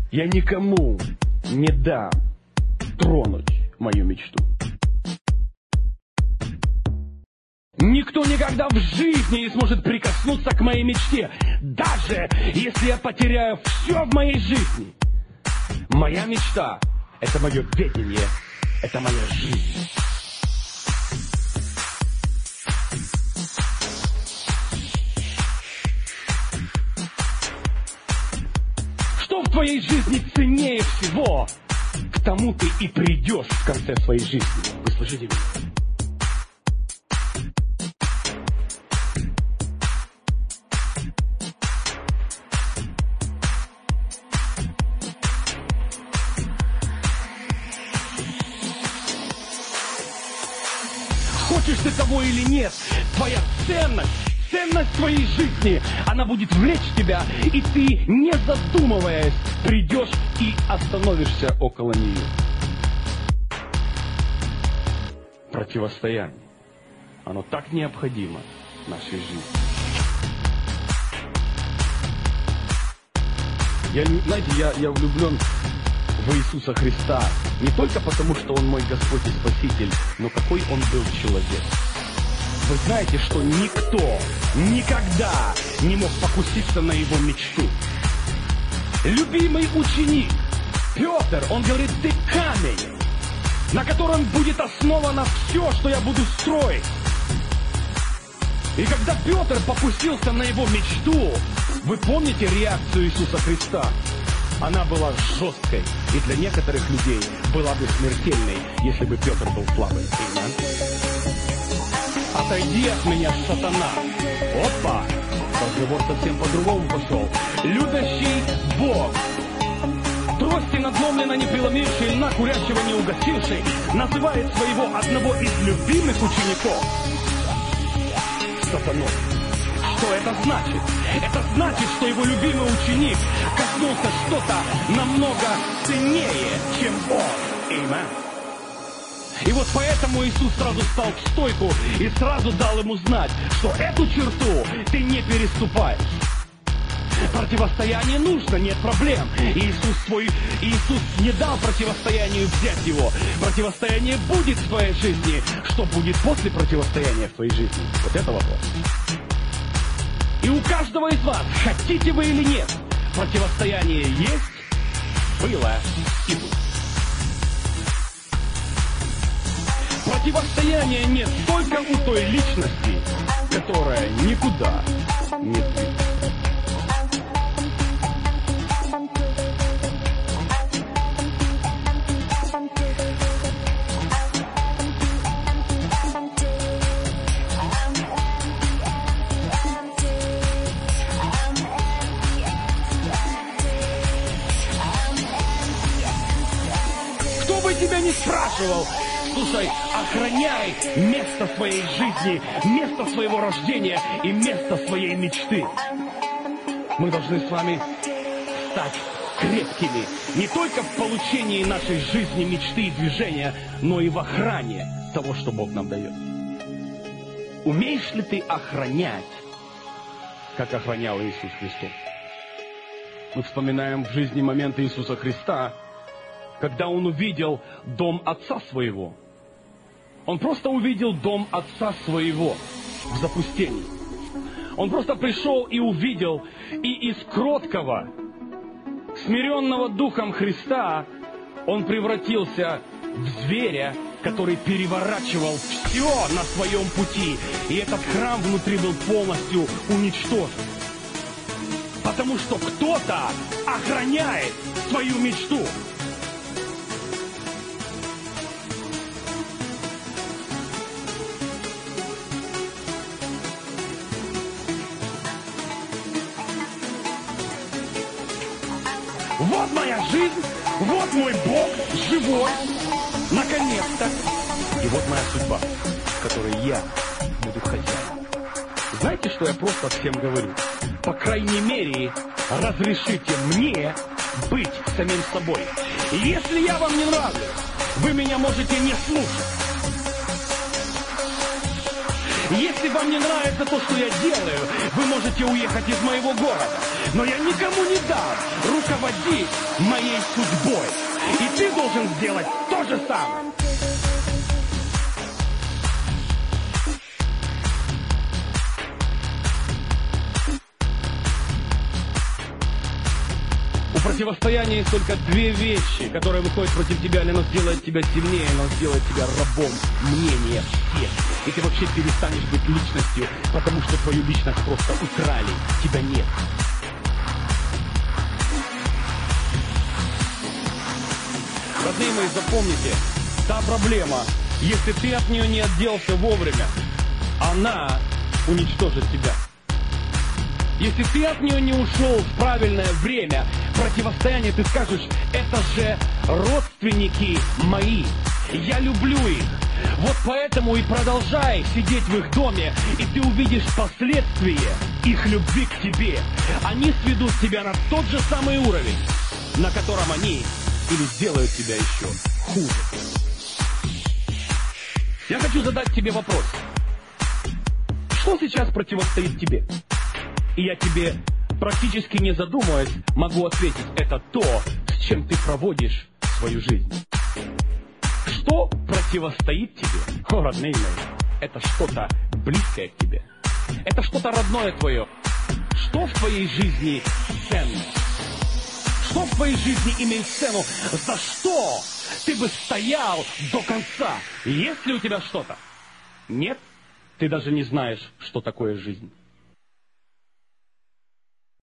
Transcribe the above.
Я никому не дам тронуть мою мечту. Никто никогда в жизни не сможет прикоснуться к моей мечте, даже если я потеряю все в моей жизни. Моя мечта — это мое видение, это моя жизнь. Что в твоей жизни ценнее всего, к тому ты и придешь в конце своей жизни. Вы слышите меня? Хочешь ты того или нет, твоя ценность твоей жизни, она будет влечь тебя, и ты, не задумываясь, придешь и остановишься около нее. Противостояние. Оно так необходимо в нашей жизни. Я влюблен в Иисуса Христа не только потому, что Он мой Господь и Спаситель, но какой Он был человек. Вы знаете, что никто никогда не мог покуситься на Его мечту. Любимый ученик Петр, он говорит: ты камень, на котором будет основано все, что я буду строить. И когда Петр покусился на его мечту, вы помните реакцию Иисуса Христа? Она была жесткой, и для некоторых людей была бы смертельной, если бы Петр был слабый. Отойди от меня, сатана. Опа! Разговор совсем по-другому пошел. Любящий Бог, трости надломленно не преломивший, льна курящего не угасивший, называет своего одного из любимых учеников сатаной. Что это значит? Это значит, что его любимый ученик коснулся что-то намного ценнее, чем он. Аминь. И вот поэтому Иисус сразу стал в стойку и сразу дал ему знать, что эту черту ты не переступаешь. Противостояние нужно, нет проблем. Иисус не дал противостоянию взять его. Противостояние будет в твоей жизни. Что будет после противостояния в твоей жизни? Вот это вопрос. И у каждого из вас, хотите вы или нет, противостояние есть, было и будет. Противостояния нет только у той личности, которая никуда не движется. Кто бы тебя ни спрашивал, слушай, охраняй место своей жизни, место своего рождения и место своей мечты. Мы должны с вами стать крепкими не только в получении нашей жизни, мечты и движения, но и в охране того, что Бог нам дает. Умеешь ли ты охранять, как охранял Иисус Христос? Мы вспоминаем в жизни моменты Иисуса Христа, когда Он увидел дом Отца Своего. Он просто увидел дом Отца Своего в запустении. Он просто пришел и увидел, и из кроткого, смиренного Духом Христа, Он превратился в зверя, который переворачивал все на своем пути. И этот храм внутри был полностью уничтожен. Потому что кто-то охраняет свою мечту. Вот моя жизнь, вот мой Бог, живой, наконец-то. И вот моя судьба, в которой я буду хозяином. Знаете, что я просто всем говорю? По крайней мере, разрешите мне быть самим собой. И если я вам не нравлюсь, вы меня можете не слушать. Если вам не нравится то, что я делаю, вы можете уехать из моего города. Но я никому не дам руководить моей судьбой. И ты должен сделать то же самое. У противостояния есть только две вещи, которые выходят против тебя. Оно сделает тебя сильнее, оно сделает тебя рабом мнения всех. И ты вообще перестанешь быть личностью, потому что твою личность просто украли. Тебя нет. Родные мои, запомните, та проблема, если ты от нее не отделался вовремя, она уничтожит тебя. Если ты от нее не ушел в правильное время противостояния, ты скажешь, это же родственники мои, я люблю их. Вот поэтому и продолжай сидеть в их доме, и ты увидишь последствия их любви к тебе. Они сведут тебя на тот же самый уровень, на котором они или сделают тебя еще хуже. Я хочу задать тебе вопрос. Что сейчас противостоит тебе? И я тебе, практически не задумываясь, могу ответить, это то, с чем ты проводишь свою жизнь. Что противостоит тебе? О, родные мои, это что-то близкое к тебе. Это что-то родное твое. Что в твоей жизни ценно? Что в твоей жизни имеет цену? За что ты бы стоял до конца? Есть ли у тебя что-то? Нет? Ты даже не знаешь, что такое жизнь.